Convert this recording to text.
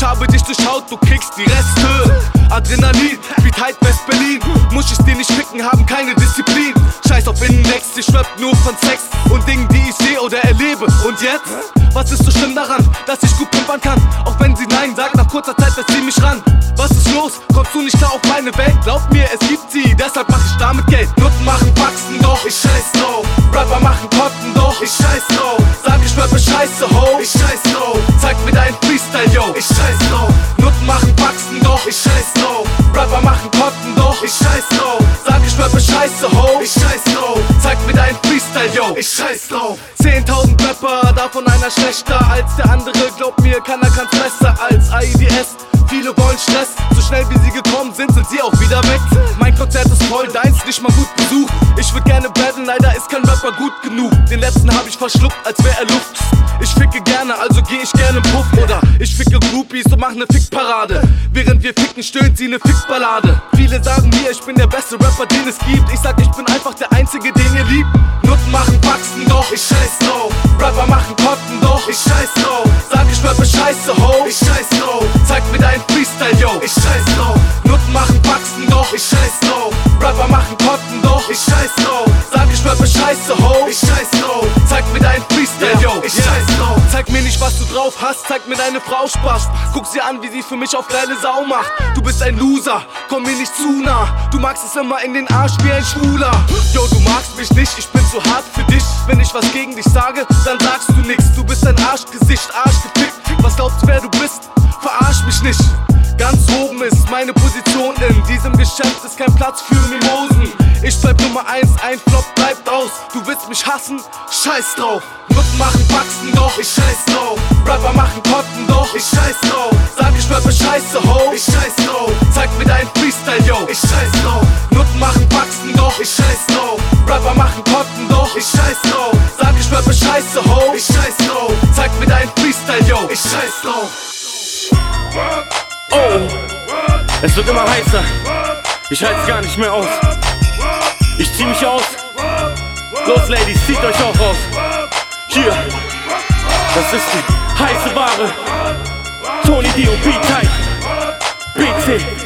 Ich habe dich durchschaut, du kriegst die Reste. Adrenalin, wie Tide West-Berlin. Muss ich dir nicht ficken, haben keine Disziplin. Scheiß auf Index, ich rap nur von Sex und Dingen, die ich sehe oder erlebe. Und jetzt? Was ist so schlimm daran, dass ich gut pumpern kann? Auch wenn sie nein sagt, nach kurzer Zeit lässt sie mich ran. Was ist los? Kommst du nicht klar auf meine Welt? Glaub mir, es gibt sie, deshalb mach ich damit Geld. Nutten machen Wachsen doch, ich scheiß drauf. Rapper machen Kotten doch, ich scheiß drauf. Sag ich rappe Scheiße, ho, ich scheiß drauf. Zeig mir deinen Freestyle, yo, ich scheiß drauf. Nutten machen Wachsen doch, ich scheiß drauf. Rapper machen Kotten doch, ich scheiß drauf. Sag ich rappe Scheiße, ho, ich scheiß drauf. Zeig mir deinen Freestyle, yo, ich scheiß drauf. 10.000 Rapper, davon einer schlechter als der andere. Glaub mir, keiner kann's besser als AIDS. Viele wollen Stress, so schnell wie sie gekommen sind sie auch wieder weg. Mein Konzert ist voll, deins nicht mal gut besucht. Ich würd gerne battlen, leider ist kein Rapper gut genug. Den letzten hab ich verschluckt, als wär er Luft. Ich ficke gerne, also geh ich gerne im Puff. Oder ich ficke Groupies und mach ne Fickparade. Während wir ficken, stöhnt sie ne Fickballade. Viele sagen mir, ich bin der beste Rapper, den es gibt. Ich sag, ich bin einfach der Einzige, den ihr liebt. Nutten machen Wachsen doch, ich scheiß drauf. Rapper machen Kotten doch, ich scheiß drauf. Sag ich rappe Scheiße, ho, ich scheiß drauf. Zeig mir deinen Freestyle, yo, ich scheiß drauf. Nutten machen Wachsen doch, ich scheiß drauf. Rapper machen Kotten doch, ich scheiß drauf. Sag ich rappe Scheiße, ho, ich scheiß drauf. Zeig mir deinen Freestyle, yo, ich scheiß drauf. Zeig mir nicht, was du drauf hast, zeig mir deine Frau Spaß. Guck sie an, wie sie für mich auf geile Sau macht. Du bist ein Loser, komm mir nicht zu nah. Du magst es immer in den Arsch wie ein Schwuler. Yo, du magst mich nicht, ich bin zu hart für dich. Wenn ich was gegen dich sage, dann sagst du nix. Du bist ein Arschgesicht, Arschgefickt. Was glaubst du, wer du bist? Verarsch mich nicht. Ganz oben ist meine Position, in diesem Geschäft ist kein Platz für Mimosen. Ich bleib Nummer 1, ein Flop bleibt aus. Du willst mich hassen? Scheiß drauf. Nutten machen Wachsen doch, ich scheiß drauf. Rapper machen Kotten doch, ich scheiß drauf. Sag ich rappe Scheiße, ho, ich scheiß drauf. Zeig mir deinen Freestyle, yo, ich scheiß drauf. Nutten machen Wachsen doch, ich scheiß drauf. Rapper machen Kotten doch, ich scheiß drauf. Sag ich rappe Scheiße, ho, ich scheiß drauf. Zeig mir deinen Freestyle, yo, ich scheiß drauf. Oh, es wird immer heißer. Ich halte es gar nicht mehr aus. Ich zieh mich aus. Los, Ladies, zieht euch auch aus. Hier, das ist die heiße Ware. Tony D und B-Type. BC.